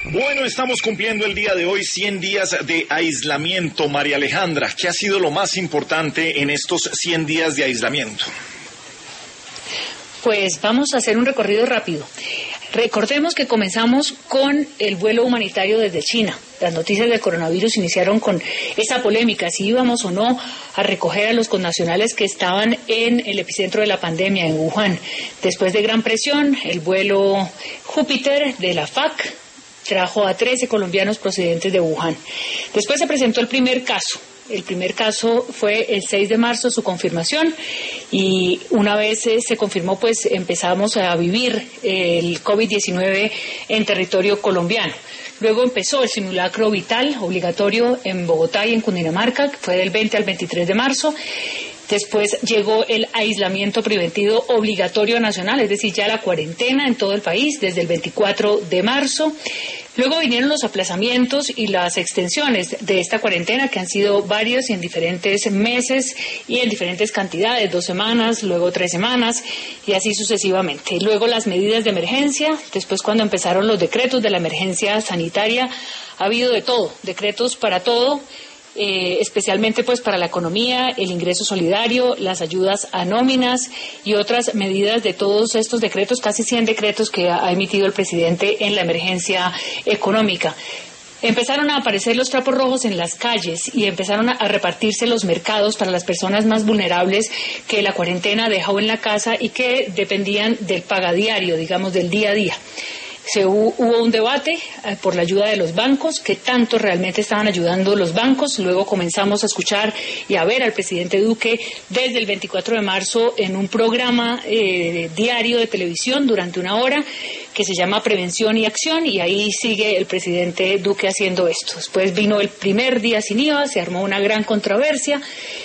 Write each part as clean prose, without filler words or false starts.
Bueno, estamos cumpliendo el día de hoy 100 días de aislamiento. María Alejandra, ¿qué ha sido lo más importante en estos 100 días de aislamiento? Pues vamos a hacer un recorrido rápido. Recordemos que comenzamos con el vuelo humanitario desde China. Las noticias del coronavirus iniciaron con esa polémica, si íbamos o no a recoger a los connacionales que estaban en el epicentro de la pandemia, en Wuhan. Después de gran presión, el vuelo Júpiter de la FAC trajo a 13 colombianos procedentes de Wuhan. Después se presentó el primer caso. El primer caso fue el 6 de marzo, su confirmación, y una vez se confirmó, pues empezamos a vivir el COVID-19 en territorio colombiano. Luego empezó el simulacro vital obligatorio en Bogotá y en Cundinamarca, que fue del 20 al 23 de marzo. Después llegó el aislamiento preventivo obligatorio nacional, es decir, ya la cuarentena en todo el país desde el 24 de marzo. Luego vinieron los aplazamientos y las extensiones de esta cuarentena, que han sido varios y en diferentes meses y en diferentes cantidades, 2 semanas, luego 3 semanas y así sucesivamente. Luego las medidas de emergencia, después cuando empezaron los decretos de la emergencia sanitaria, ha habido de todo, decretos para todo. Especialmente pues para la economía, el ingreso solidario, las ayudas a nóminas y otras medidas de todos estos decretos, casi 100 decretos que ha emitido el presidente en la emergencia económica. Empezaron a aparecer los trapos rojos en las calles y empezaron a repartirse los mercados para las personas más vulnerables que la cuarentena dejó en la casa y que dependían del pagadiario, digamos, del día a día. Hubo un debate por la ayuda de los bancos, que tanto realmente estaban ayudando los bancos. Luego comenzamos a escuchar y a ver al presidente Duque desde el 24 de marzo en un programa diario de televisión durante 1 hora que se llama Prevención y Acción, y ahí sigue el presidente Duque haciendo esto. Después vino el primer día sin IVA, se armó una gran controversia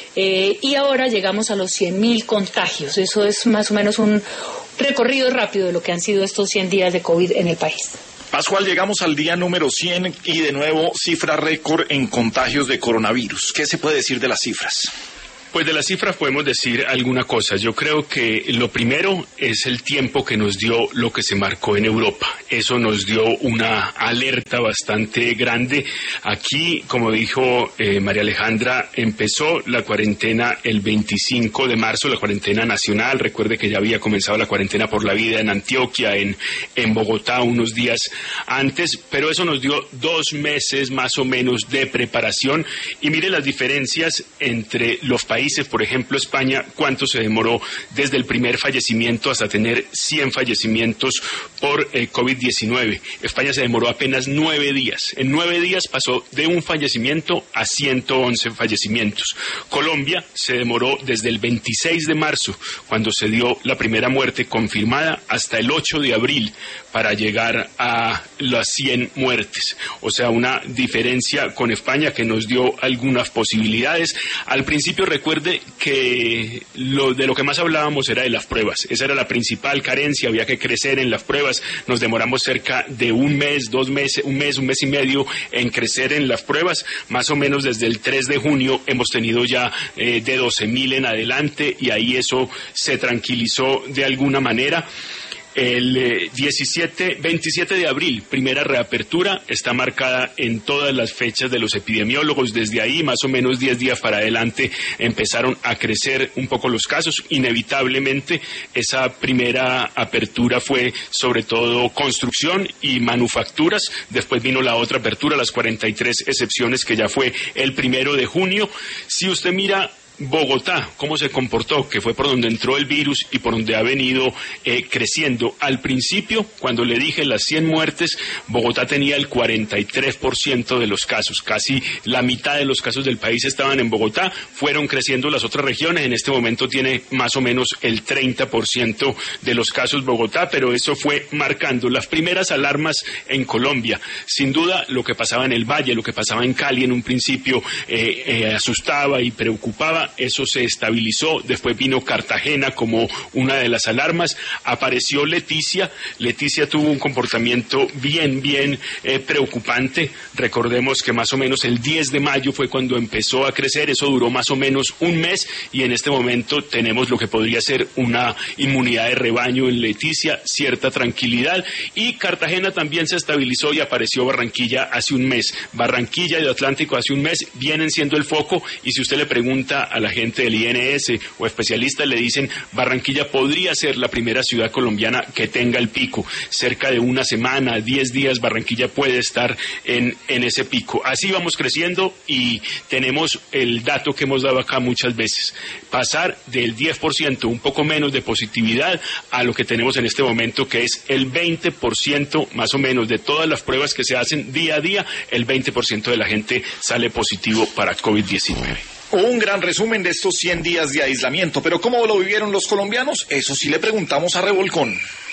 y ahora llegamos a los 100.000 contagios. Eso es más o menos un recorrido rápido de lo que han sido estos 100 días de COVID en el país. Pascual, llegamos al día número 100 y de nuevo cifra récord en contagios de coronavirus. ¿Qué se puede decir de las cifras? Pues de las cifras podemos decir alguna cosa. Yo creo que lo primero es el tiempo que nos dio lo que se marcó en Europa. Eso nos dio una alerta bastante grande. Aquí, como dijo María Alejandra, empezó la cuarentena el 25 de marzo, la cuarentena nacional. Recuerde que ya había comenzado la cuarentena por la vida en Antioquia, en Bogotá unos días antes, pero eso nos dio 2 meses más o menos de preparación. Y mire las diferencias entre los países, por ejemplo España, cuánto se demoró desde el primer fallecimiento hasta tener 100 fallecimientos por COVID-19. España se demoró apenas 9 días. En 9 días pasó de un fallecimiento a 111 fallecimientos. Colombia se demoró desde el 26 de marzo, cuando se dio la primera muerte confirmada, hasta el 8 de abril para llegar a las 100 muertes. O sea, una diferencia con España que nos dio algunas posibilidades. Al principio recuerde que de lo que más hablábamos era de las pruebas. Esa era la principal carencia, había que crecer en las pruebas. Nos demoramos cerca de 1 mes, 2 meses, un mes y medio en crecer en las pruebas. Más o menos desde el 3 de junio hemos tenido ya de 12.000 en adelante, y ahí eso se tranquilizó de alguna manera. El 27 de abril, primera reapertura, está marcada en todas las fechas de los epidemiólogos. Desde ahí, más o menos 10 días para adelante, empezaron a crecer un poco los casos. Inevitablemente, esa primera apertura fue sobre todo construcción y manufacturas. Después vino la otra apertura, las 43 excepciones, que ya fue el 1 de junio. Si usted mira Bogotá, cómo se comportó, que fue por donde entró el virus y por donde ha venido creciendo. Al principio, cuando le dije las 100 muertes, Bogotá tenía el 43% de los casos. Casi la mitad de los casos del país estaban en Bogotá. Fueron creciendo las otras regiones. En este momento tiene más o menos el 30% de los casos Bogotá, pero eso fue marcando las primeras alarmas en Colombia. Sin duda, lo que pasaba en el Valle, lo que pasaba en Cali en un principio asustaba y preocupaba. Bogotá, eso se estabilizó, después vino Cartagena como una de las alarmas, apareció Leticia tuvo un comportamiento bien preocupante. Recordemos que más o menos el 10 de mayo fue cuando empezó a crecer, eso duró más o menos un mes y en este momento tenemos lo que podría ser una inmunidad de rebaño en Leticia, cierta tranquilidad, y Cartagena también se estabilizó y apareció Barranquilla hace un mes. Barranquilla y el Atlántico hace un mes vienen siendo el foco, y si usted le pregunta a la gente del INS o especialistas, le dicen Barranquilla podría ser la primera ciudad colombiana que tenga el pico. Cerca de una semana, 10 días, Barranquilla puede estar en ese pico. Así vamos creciendo y tenemos el dato que hemos dado acá muchas veces. Pasar del 10%, un poco menos de positividad, a lo que tenemos en este momento, que es el 20% más o menos de todas las pruebas que se hacen día a día, el 20% de la gente sale positivo para COVID-19. Un gran resumen de estos 100 días de aislamiento, pero ¿cómo lo vivieron los colombianos? Eso sí le preguntamos a Revolcón.